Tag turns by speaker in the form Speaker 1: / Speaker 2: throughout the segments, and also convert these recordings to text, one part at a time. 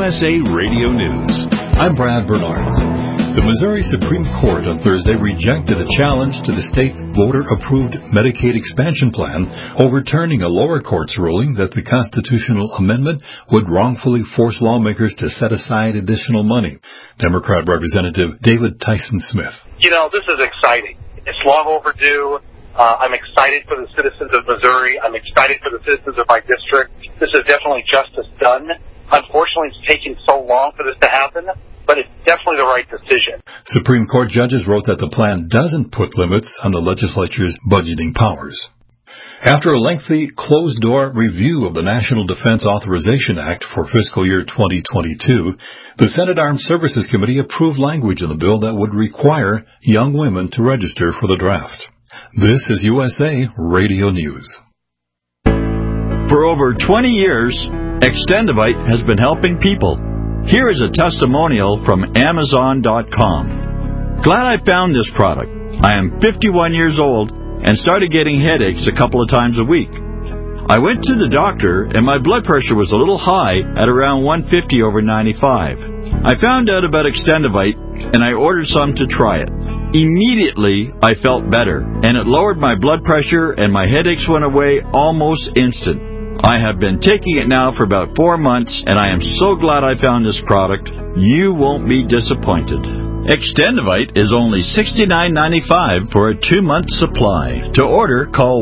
Speaker 1: USA Radio News.
Speaker 2: I'm Brad Bernards. The Missouri Supreme Court on Thursday rejected a challenge to the state's voter-approved Medicaid expansion plan, overturning a lower court's ruling that the constitutional amendment would wrongfully force lawmakers to set aside additional money. Democrat Representative David Tyson Smith.
Speaker 3: You know, this is exciting. It's long overdue. I'm excited for the citizens of Missouri. I'm excited for the citizens of my district. This is definitely justice done. Unfortunately, it's taking so long for this to happen, but it's definitely the right decision.
Speaker 2: Supreme Court judges wrote that the plan doesn't put limits on the legislature's budgeting powers. After a lengthy closed-door review of the National Defense Authorization Act for fiscal year 2022, the Senate Armed Services Committee approved language in the bill that would require young women to register for the draft. This is USA Radio News.
Speaker 4: For over 20 years, Extendivite has been helping people. Here is a testimonial from Amazon.com. Glad I found this product. I am 51 years old and started getting headaches a couple of times a week. I went to the doctor and my blood pressure was a little high at around 150 over 95. I found out about Extendivite and I ordered some to try it. Immediately, I felt better and it lowered my blood pressure and my headaches went away almost instant. I have been taking it now for about 4 months, and I am so glad I found this product. You won't be disappointed. Extendivite is only $69.95 for a 2-month supply. To order, call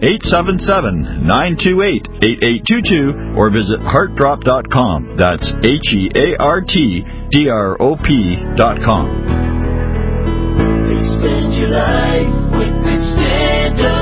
Speaker 4: 1-877-928-8822 or visit heartdrop.com. That's HEARTDROP.com.
Speaker 5: Extend your life with Extendivite.